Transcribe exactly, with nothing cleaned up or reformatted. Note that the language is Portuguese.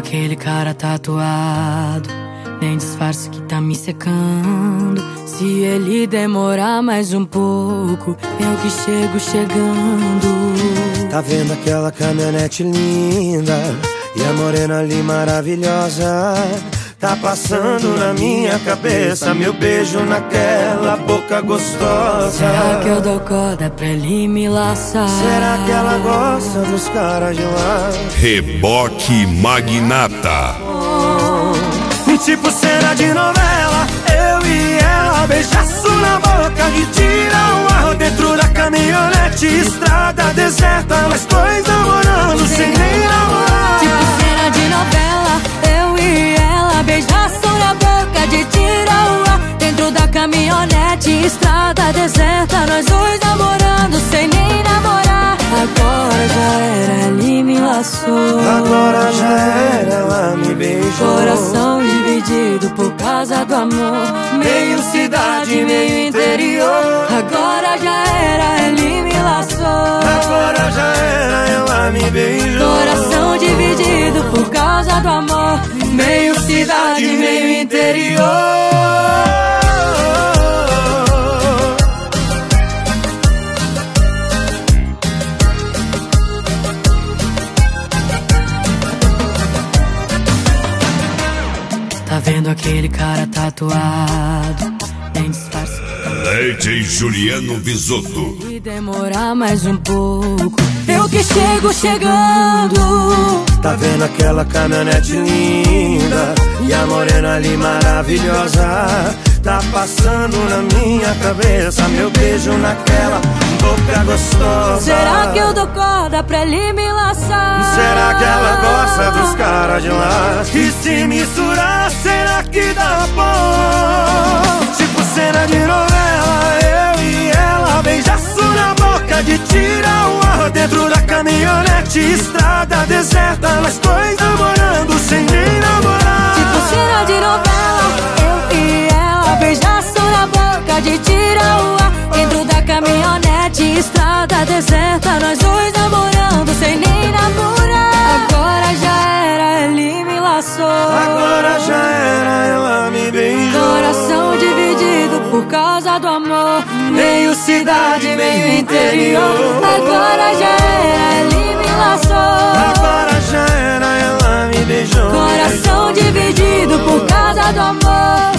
aquele cara tatuado, nem disfarce que tá me secando. Se ele demorar mais um pouco, eu que chego chegando. Tá vendo aquela caminhonete linda e a morena ali maravilhosa? Tá passando na minha cabeça meu beijo naquela boca gostosa. Será que eu dou corda pra ele me laçar? Será que ela gosta dos caras de lá? Reboque Magnata. Oh, tipo cena de novela, eu e ela, beijaço na boca e tira o ar dentro da caminhonete, estrada deserta, nós dois namorando sem nem namorar. Tipo cena de novela, eu e ela, beijaço na boca de tira o ar dentro da caminhonete, estrada deserta, nós dois namorando sem nem namorar. Agora já era, ele me laçou. Agora já era, ela me beijou. Coração dividido por causa do amor, meio cidade, meio interior. Agora já era, ele me laçou. Agora já era, ela me beijou. Coração dividido por causa do amor, meio cidade, meio interior. Tá vendo aquele cara tatuado, nem disfarce. D J Juliano Bisotto. Se demorar mais um pouco, eu que chego chegando. Tá vendo aquela caminhonete linda e a morena ali maravilhosa? Tá passando na minha cabeça meu beijo naquela boca gostosa. Será que eu dou corda pra ele me laçar? Será que ela gosta dos caras de lá? E se misturar, será que dá bom? Tipo cena de novela, eu e ela, beijaço na boca de tira o ar dentro da caminhonete, estrada deserta, nós dois namorando sem nem namorar. Tipo cena de novela, eu e ela, beijaço na boca de tira o ar dentro da caminhonete, estrada deserta, nós dois namorando sem nem namorar. Agora já era, ele me laçou. Agora já era, ela me beijou. Coração dividido por causa do amor, meio cidade, meio interior. Agora já era, ele me laçou. Agora já era, ela me beijou. Coração dividido por causa do amor,